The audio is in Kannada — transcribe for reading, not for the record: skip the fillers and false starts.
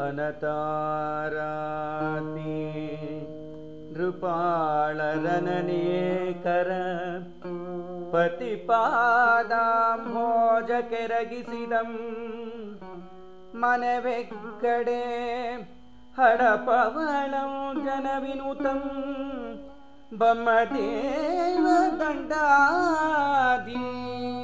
ಅನತಾರಾತಿ ನೃಪಾಳರನನೇಕರ ಪತಿಪಾದಾಂಭೋಜ ಕೆರಗಿಸಿದಂ ಮನವೆಕ್ಕಡೆ ಹಡಪವಳಂ ಜನವಿನುತಂ ಬಮ್ಮದೇವ ದಂಡಾದಿ